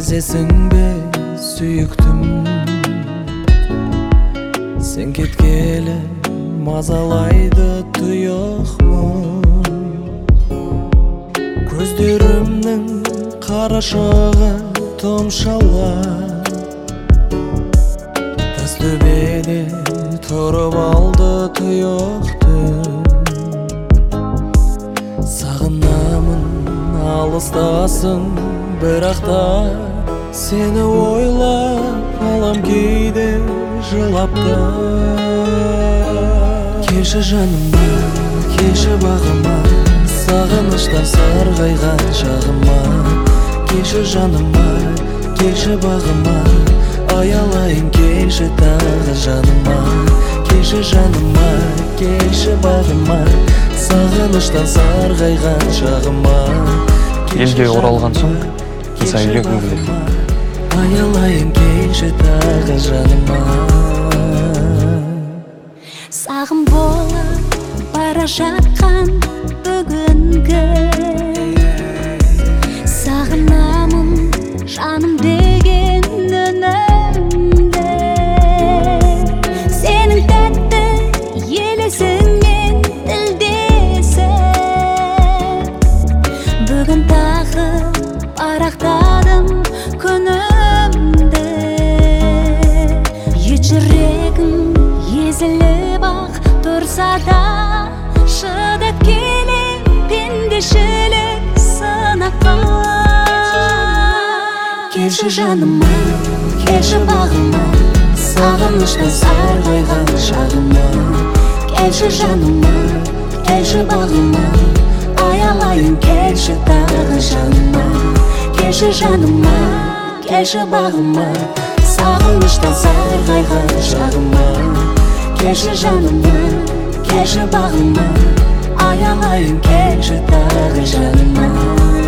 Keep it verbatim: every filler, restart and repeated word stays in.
сезесің бе сүйіктім, сен кеткелі мазалайды тұйық көздерімнің қарашығы томшалар, тас төбеде тұрып алды тұйықты. Сағынамын алыстасың, бірақ та сені ойлап алам кейде жылап та. Келші жаныма, келші бағыма, сағыныштан сарғайған шағыма. Келші жаныма, келші бағыма, аялайын келші тағы жаныма. Келші жаныма, келші бағыма, сағыныштан сарғайған шағыма. Елге оралған соң қиса үйрегім келеді. Аялайын келші тағы жаныма. Сағым болып бара жатқан бүгінгі, сағынамын жаным деген үнімді. Сенің тәтті елесіңмен тілдесіп, бүгін тағы парақтадым күнімді. Ет жүрегім езіліп ақ тұрса да, шыдап келем пендешілік сынаққа. Келші жаныма, келші бағыма, сағыныштан сарғайған шағыма. Келші жаныма, келші бағыма, аялайын келші тағы жаныма. Келші жаныма, келші бағыма, сағыныштан сарғайған шағыма. Келші жаныма, келші бағыма, аялайын келші тағы жаныма.